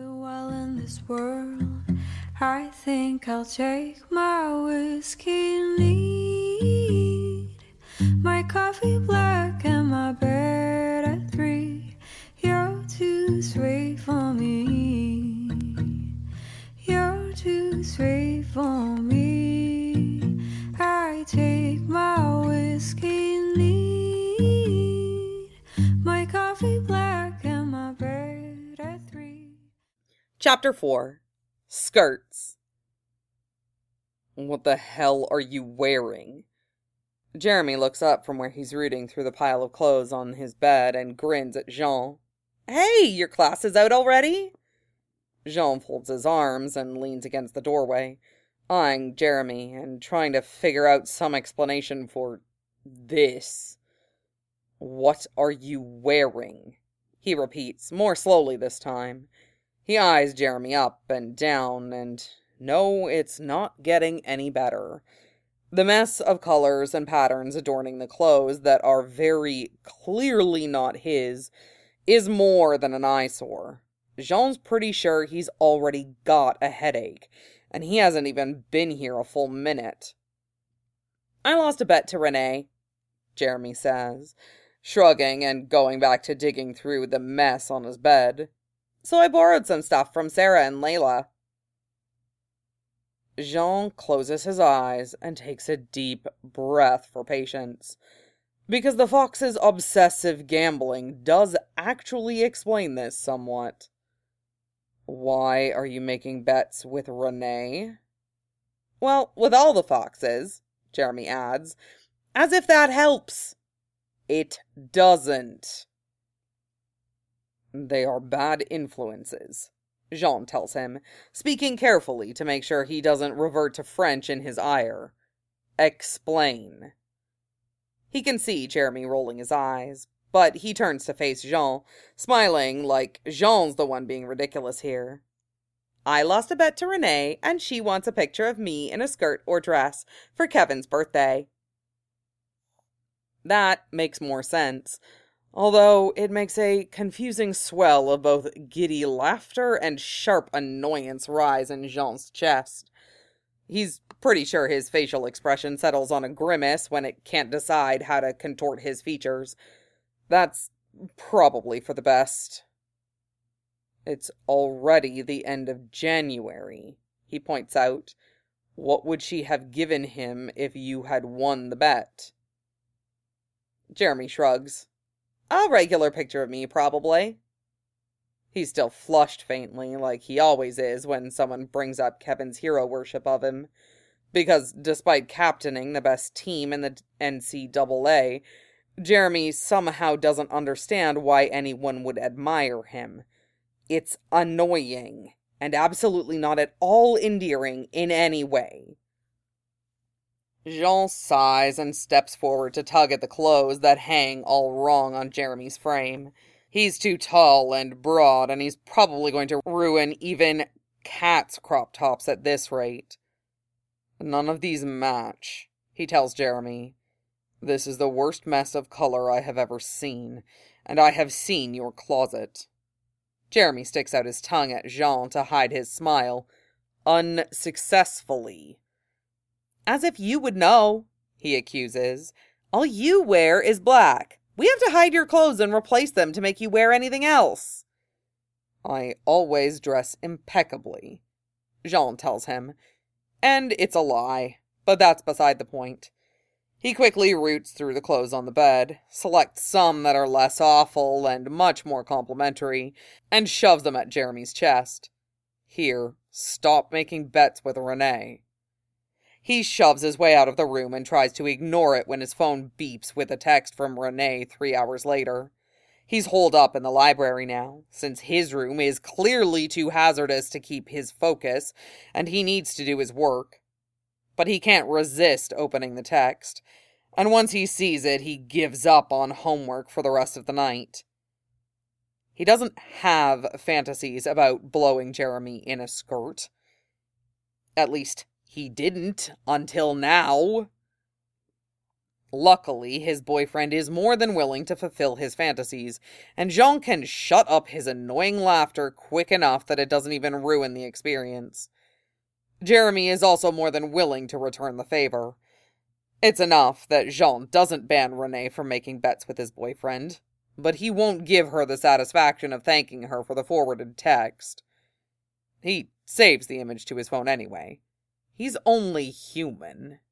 been well in this world. I think I'll take my whiskey neat, my coffee black and my bed at 3. You're too sweet for me. You're too sweet for me. I take my whiskey neat, my coffee black and my bed at 3. Chapter 4. Skirts. What the hell are you wearing? Jeremy looks up from where he's rooting through the pile of clothes on his bed and grins at Jean. Hey, your class is out already? Jean folds his arms and leans against the doorway, eyeing Jeremy and trying to figure out some explanation for this. What are you wearing? He repeats, more slowly this time. He eyes Jeremy up and down, and no, it's not getting any better. The mess of colors and patterns adorning the clothes that are very clearly not his is more than an eyesore. Jean's pretty sure he's already got a headache, and he hasn't even been here a full minute. I lost a bet to Renee, Jeremy says, shrugging and going back to digging through the mess on his bed. So I borrowed some stuff from Sarah and Layla. Jean closes his eyes and takes a deep breath for patience, because the fox's obsessive gambling does actually explain this somewhat. Why are you making bets with Renee? Well, with all the foxes, Jeremy adds, as if that helps. It doesn't. They are bad influences, Jean tells him, speaking carefully to make sure he doesn't revert to French in his ire. Explain. He can see Jeremy rolling his eyes, but he turns to face Jean, smiling like Jean's the one being ridiculous here. I lost a bet to Renee, and she wants a picture of me in a skirt or dress for Kevin's birthday. That makes more sense, although it makes a confusing swell of both giddy laughter and sharp annoyance rise in Jean's chest. He's pretty sure his facial expression settles on a grimace when it can't decide how to contort his features. That's probably for the best. It's already the end of January, he points out. What would she have given him if you had won the bet? Jeremy shrugs. A regular picture of me, probably. He's still flushed faintly, like he always is when someone brings up Kevin's hero worship of him. Because despite captaining the best team in the NCAA, Jeremy somehow doesn't understand why anyone would admire him. It's annoying, and absolutely not at all endearing in any way. Jean sighs and steps forward to tug at the clothes that hang all wrong on Jeremy's frame. He's too tall and broad, and he's probably going to ruin even Kat's crop tops at this rate. None of these match, he tells Jeremy. This is the worst mess of color I have ever seen, and I have seen your closet. Jeremy sticks out his tongue at Jean to hide his smile. Unsuccessfully. As if you would know, he accuses. All you wear is black. We have to hide your clothes and replace them to make you wear anything else. I always dress impeccably, Jean tells him. And it's a lie, but that's beside the point. He quickly roots through the clothes on the bed, selects some that are less awful and much more complimentary, and shoves them at Jeremy's chest. Here, stop making bets with Renee. He shoves his way out of the room and tries to ignore it when his phone beeps with a text from Renee 3 hours later. He's holed up in the library now, since his room is clearly too hazardous to keep his focus, and he needs to do his work. But he can't resist opening the text, and once he sees it, he gives up on homework for the rest of the night. He doesn't have fantasies about blowing Jeremy in a skirt. At least, he didn't until now. Luckily, his boyfriend is more than willing to fulfill his fantasies, and Jean can shut up his annoying laughter quick enough that it doesn't even ruin the experience. Jeremy is also more than willing to return the favor. It's enough that Jean doesn't ban Renee from making bets with his boyfriend, but he won't give her the satisfaction of thanking her for the forwarded text. He saves the image to his phone anyway. He's only human.